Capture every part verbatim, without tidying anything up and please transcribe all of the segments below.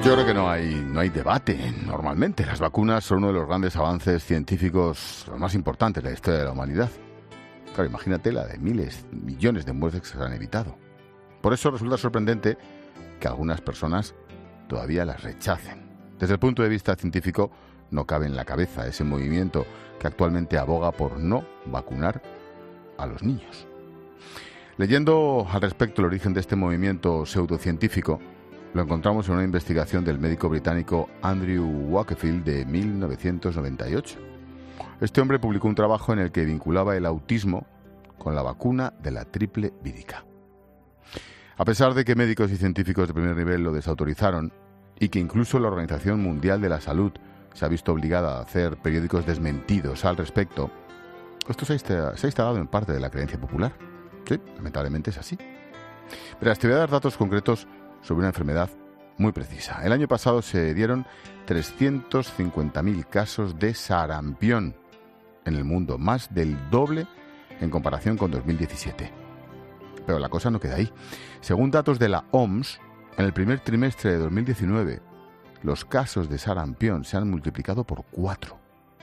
Yo creo que no hay, no hay debate normalmente. Las vacunas son uno de los grandes avances científicos más importantes de la historia de la humanidad. Claro, imagínate la de miles, millones de muertes que se han evitado. Por eso resulta sorprendente que algunas personas todavía las rechacen. Desde el punto de vista científico, no cabe en la cabeza ese movimiento que actualmente aboga por no vacunar a los niños. Leyendo al respecto el origen de este movimiento pseudocientífico, lo encontramos en una investigación del médico británico Andrew Wakefield de mil novecientos noventa y ocho. Este hombre publicó un trabajo en el que vinculaba el autismo con la vacuna de la triple vírica. A pesar de que médicos y científicos de primer nivel lo desautorizaron y que incluso la Organización Mundial de la Salud se ha visto obligada a hacer periódicos desmentidos al respecto, esto se ha instalado en parte de la creencia popular. Sí, lamentablemente es así. Pero te voy a dar datos concretos sobre una enfermedad muy precisa. El año pasado se dieron trescientos cincuenta mil casos de sarampión en el mundo, más del doble en comparación con dos mil diecisiete. Pero la cosa no queda ahí. Según datos de la O M S, en el primer trimestre de dos mil diecinueve, los casos de sarampión se han multiplicado por cuatro.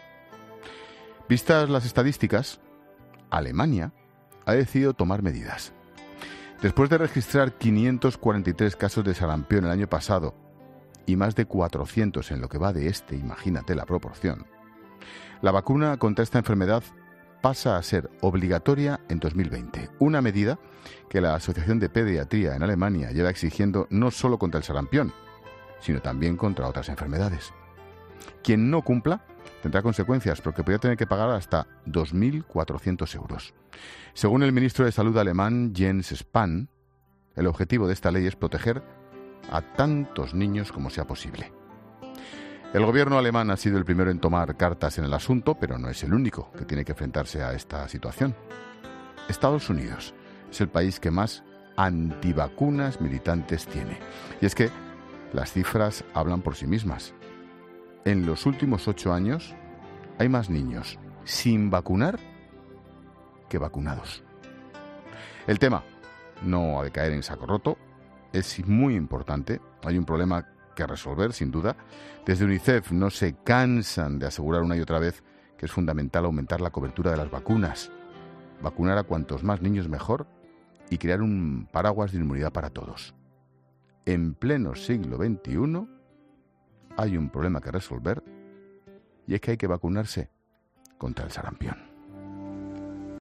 Vistas las estadísticas, Alemania ha decidido tomar medidas. Después de registrar quinientos cuarenta y tres casos de sarampión el año pasado y más de cuatrocientos en lo que va de este, imagínate la proporción, la vacuna contra esta enfermedad pasa a ser obligatoria en dos mil veinte, una medida que la Asociación de Pediatría en Alemania lleva exigiendo no solo contra el sarampión, sino también contra otras enfermedades. Quien no cumpla tendrá consecuencias porque podría tener que pagar hasta dos mil cuatrocientos euros. Según el ministro de Salud alemán Jens Spahn, el objetivo de esta ley es proteger a tantos niños como sea posible. El gobierno alemán ha sido el primero en tomar cartas en el asunto, pero no es el único que tiene que enfrentarse a esta situación. Estados Unidos es el país que más antivacunas militantes tiene. Y es que las cifras hablan por sí mismas. En los últimos ocho años hay más niños sin vacunar que vacunados. El tema no ha de caer en saco roto, es muy importante, hay un problema que resolver sin duda. Desde UNICEF no se cansan de asegurar una y otra vez que es fundamental aumentar la cobertura de las vacunas, vacunar a cuantos más niños mejor y crear un paraguas de inmunidad para todos. En pleno siglo veintiuno hay un problema que resolver y es que hay que vacunarse contra el sarampión.